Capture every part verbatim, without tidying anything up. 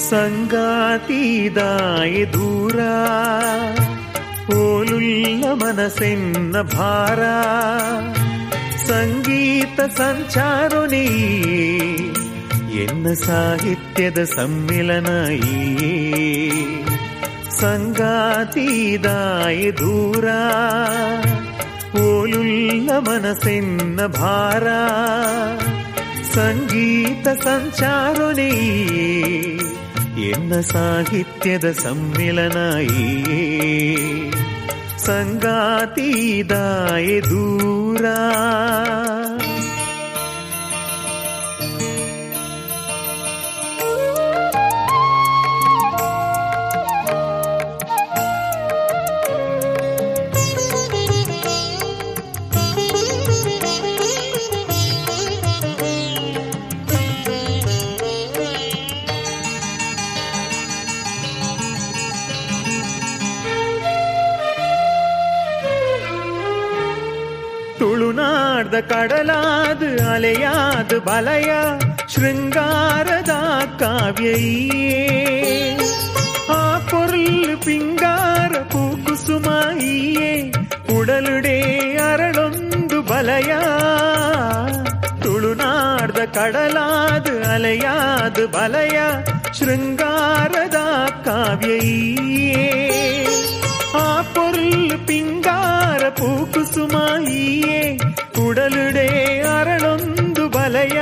ಸಂಗಾತಿದಾಯೆ ದೂರ ಓಲುಲ್ಲ ಮನಸ್ಸೆನ್ನ ಭಾರ ಸಂಗೀತ ಸಂಚಾರನೇ ಎನ್ನ ಸಾಹಿತ್ಯದ ಸಮ್ಮಿಲನ ಈ ಸಂಗಾತಿದಾಯೆ ದೂರ ಓಲುಲ್ಲ ಮನಸ್ಸೆನ್ನ ಭಾರ ಸಂಗೀತ ಸಂಚಾರನೇ ಎನ್ನ ಸಾಹಿತ್ಯದ ಸಮ್ಮಿಲನ ಈ ಸಂಗಾತಿದಾಯೆ ದೂರ. ತುಳುನಾಡ್ದ ಕಡಲಾದ ಅಲೆಯಾದ ಬಲಯ ಶೃಂಗಾರದ ಕಾವ್ಯಯೇ ಆ ಪೊರ್ಲು ಪಿಂಗಾರ ಪೂಕುಸುಮಾಯಿಯೇ ಉಡಲುಡೆ ಅರಳೊಂದು ಬಲಯ ತುಳುನಾಡ್ದ ಕಡಲಾದ ಅಲೆಯಾದ ಬಲಯ ಶೃಂಗಾರದ ಕಾವ್ಯಯೇ ಆ ಪೊರ್ಲು ಪಿಂಗಾರ ಪೂಕುಸುಮಾಯಿಯೇ ಉಡಲುಡೆ ಅರಳೊಂದು ಬಲಯ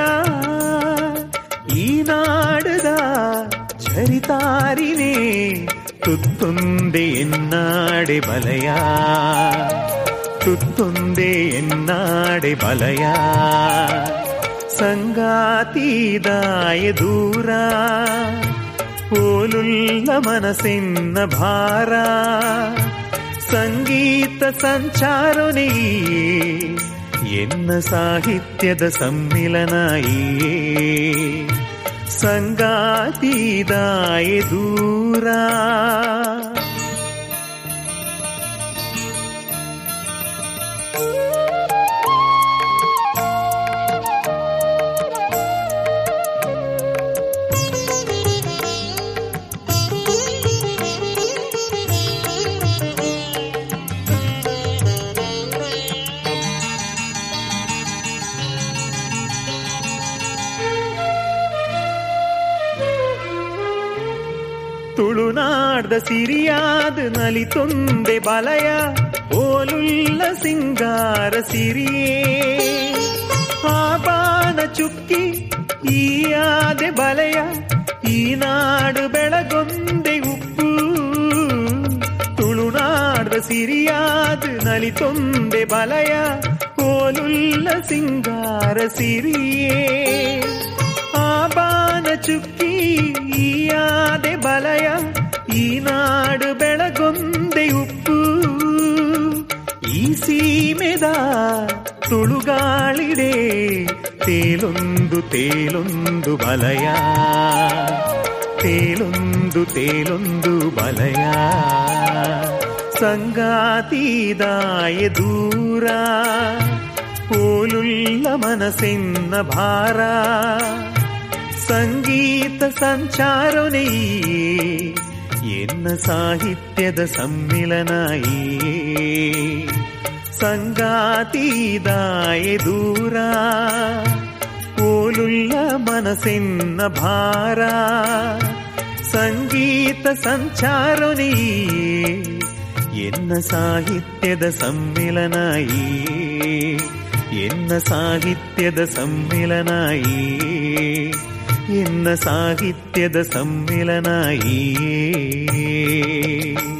ಈ ನಾಡದ ಚರಿತಾರಿನೇ ತುತ್ತೊಂದೆ ಎನ್ನಾಡೆ ಬಲಯ ತುತ್ತೊಂದೆ ಎನ್ನಾಡೆ ಬಲಯ ಸಂಗಾತಿದಾಯೆ ದೂರ ಓಲುಲ್ಲ ಮನಸ್ಸೆನ್ನ ಭಾರ ಸಂಗೀತ ಸಂಚಾರನೇ ಎನ್ನ ಸಾಹಿತ್ಯದ ಸಮ್ಮಿಲನ ಈ ಸಂಗಾತಿದಾಯೆ ದೂರ. ತುಳುನಾಡ್ದ ಸಿರಿಯಾದ ನಲಿತೊಂದೆ ಬಲಯ ಓಲುಲ್ಲ ಸಿಂಗಾರ ಸಿರಿಯೇ ಆಬಾನ ಚುಕ್ಕಿ ಈಯಾದೆ ಬಲಯ ಈ ನಾಡು ಬೆಳಗೊಂದೆ ಉಪ್ಪು ತುಳುನಾಡ್ದ ಸಿರಿಯಾದ ನಲಿತೊಂದೆ ಬಲಯ ಓಲುಲ್ಲ ಸಿಂಗಾರ ಸಿರಿಯೇ ಆಬಾನ ಚುಕ್ಕಿ ಈಯಾದೆ ಬಲಯ ಈ ನಾಡು ಬೆಳಗೊಂದೆ ಉಪ್ಪು ಈ ಸೀಮೆದ ತುಳುಗಾಳಿಡೆ ತೇಲೊಂದು ತೇಲೊಂದು ಬಲಯ ತೇಲೊಂದು ತೇಲೊಂದು ಬಲಯ ಸಂಗಾತಿದಾಯೆ ದೂರ ಓಲುಲ್ಲ ಮನಸ್ಸೆನ್ನ ಭಾರ ಸಂಗೀತ ಸಂಚಾರನೇ ಎನ್ನ ಸಾಹಿತ್ಯದ ಸಮ್ಮಿಲನ ಈ ಸಂಗಾತಿದಾಯೆ ದೂರ ಓಲುಲ್ಲ ಮನಸ್ಸೆನ್ನ ಭಾರ ಸಂಗೀತ ಸಂಚಾರನೇ ಎನ್ನ ಸಾಹಿತ್ಯದ ಸಮ್ಮಿಲನ ಈ ಎನ್ನ ಸಾಹಿತ್ಯದ ಸಮ್ಮಿಲನ ಈ ಎನ್ನ ಸಾಹಿತ್ಯದ ಸಮ್ಮಿಲನ ಈ